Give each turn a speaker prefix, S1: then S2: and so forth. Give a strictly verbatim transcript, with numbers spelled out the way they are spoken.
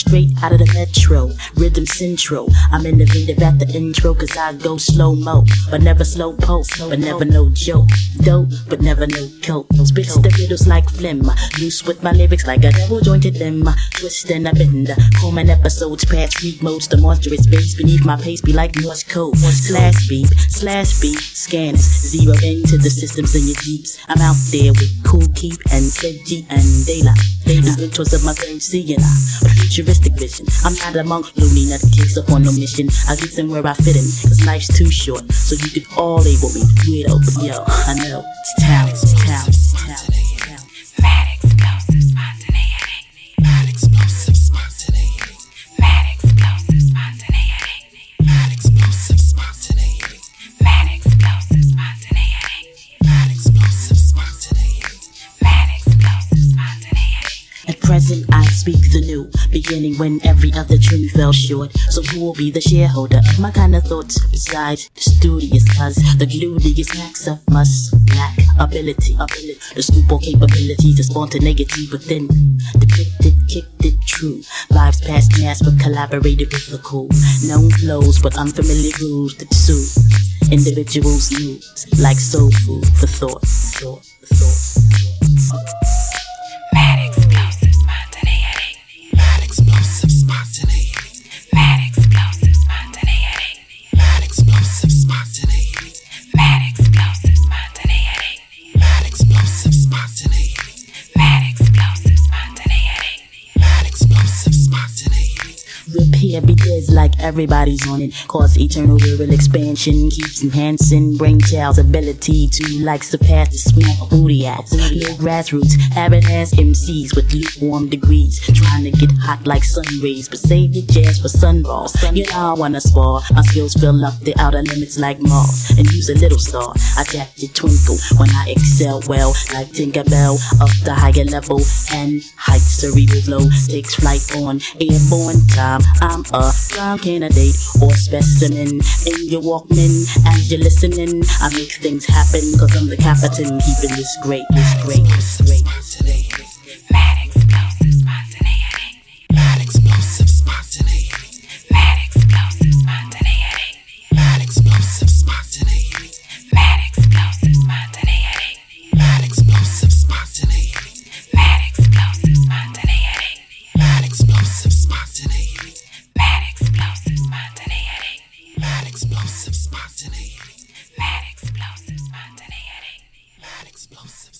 S1: straight out of the metro. Rhythm Central, I'm innovative at the intro, cause I go slow-mo, but never slow post, but never no joke. Dope, but never no coke. Spit the riddles like phlegm, loose with my lyrics like a double jointed limb. Twist and I bend, common episodes past freak modes. The monstrous bass beneath my pace be like Morse code. Slash beep, slash beat, scanners, zero into the systems in your jeeps. I'm out there with Cool Keep and Sedgy and Daylight. Inventors of my third seeing eye, a futuristic vision. I'm not a monk, loony nutcase up on no mission. I get somewhere I fit in, cause life's too short, so you could all label me weirdo. But yo, I know, it's talent, it's talent, it's talent.
S2: Mad explosive spontaneity.
S3: Mad explosive spontaneity.
S2: Mad explosive spontaneity.
S3: Mad explosive spontaneity.
S2: Mad explosive spontaneity.
S3: Mad explosive spontaneity.
S2: Mad explosive spontaneity.
S1: At present I speak the new, beginning when every other tune fell short. So who will be the shareholder of my kind of thoughts besides the studious? Cause the gluteus max up must lack ability, ability, the scoop or capability to spontaneity within. Depicted, kicked it true. Vibes past gas but collaborated with the cool. Known flows but unfamiliar rules that soothe individuals' moods like soul food. The thought, thought, thought.
S2: Mad explosive spontaneity.
S3: Mad explosive spontaneity.
S2: Mad explosive spontaneity.
S3: Mad explosive spontaneity.
S2: Mad explosive spontaneity.
S3: Mad explosive spontaneity.
S2: Mad explosive spontaneity.
S3: Mad explosive spontaneity.
S1: Repair begins like everybody's on it. Cause eternal viral expansion keeps enhancing brain child's ability to like surpass the small booty ass. No grassroots, having ass M Cs with lukewarm degrees, trying to get hot like sun rays, but save your jazz for sunballs. You know I wanna spar, my skills fill up the outer limits like Mars, and use a little star. I tap your twinkle when I excel well, like Tinkerbell, up the higher level and height. Cerebral flow takes flight on airborne time. I'm a prime candidate or specimen in your Walkman as you're listening. I make things happen cause I'm the captain, keeping this great, this great, this great.
S2: Mad explosive spontaneity.
S3: Mad explosive spontaneity.
S2: Mad explosive spontaneity.
S3: Mad explosive spontaneity.
S2: Mad explosive spontaneity.
S3: Mad explosive spontaneity.
S2: Mad explosive spontaneity.
S3: Mad explosive spontaneity.
S2: Mad explosive spontaneity.
S3: Mad explosive spontaneity.
S2: Mad explosive spontaneity.
S3: Mad explosive